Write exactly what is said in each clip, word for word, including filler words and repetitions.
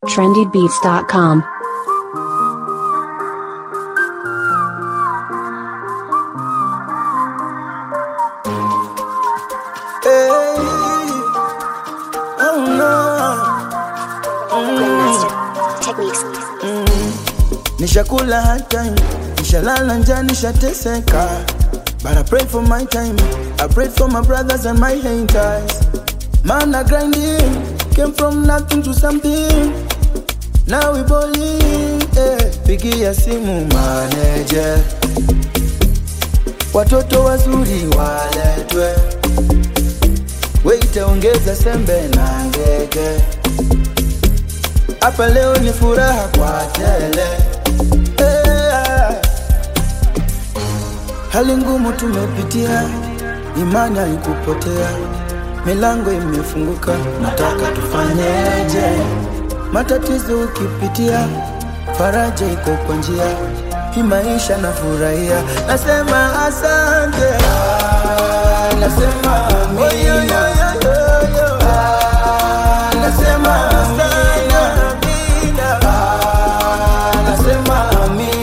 trendy beats dot com. Nishakula hard time, nishalala njaa, nishateseka, but I pray for my time, I pray for my brothers and my haters. Man, I grinding, came from nothing to something, now we balling, eh. Pigia simu manager, watoto wazuri waletwe, weite ongeza sembe na ngege, hapa leo ni furaha kwa tele. Hali ngumu tumepitia, imani haikupotea, milango imefunguka, nataka tufanyeje? Matatizo ukipitia, faraja iko kwa njia, hii maisha na furahia, nasema asante, ah, nasema amina, oh, yo, yo, yo, yo, yo. Ah, nasema amina, amina, ah, nasema amina.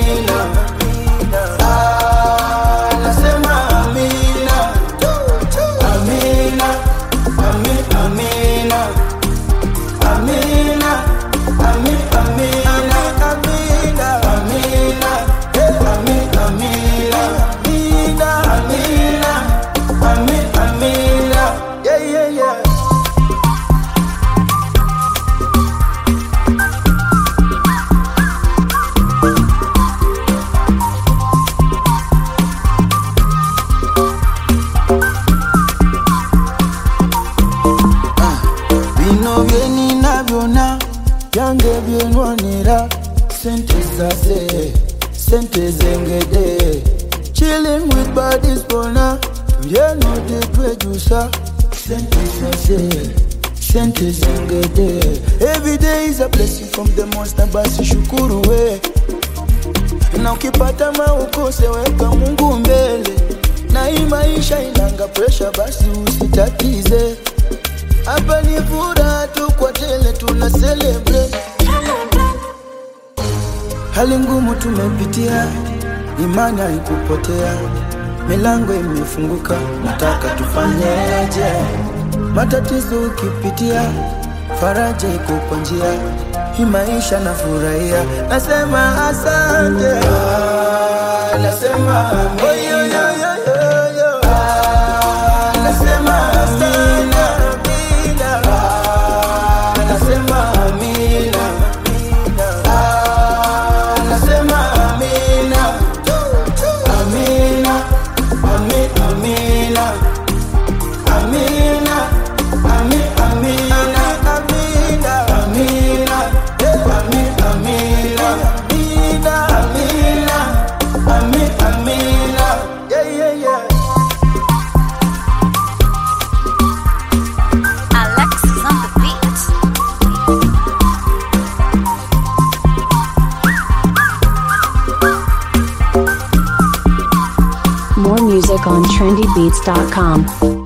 Yange bienwanira, sente zase, sente zengede, chilling with bodies bona, tuye no de producer, sente zase, sente zengede. Every day is a blessing from the monster, basi shukuru we. Na ukipata maukose weka Mungu mbele, na hii maisha inanga pressure, basi usitatize. Hapa ni furaha tu kwa tele, tuna celebrate. Hali ngumu tumepitia, imani haikupotea, milango imefunguka, nataka tufanyeje? Matatizo ukipitia, faraja iko kwa njia, hii maisha na furahia, nasema asante, ah, nasema amina, oh, yo, yo, yo, yo, yo. Ah, nasema asante. More music on trendy beats dot com.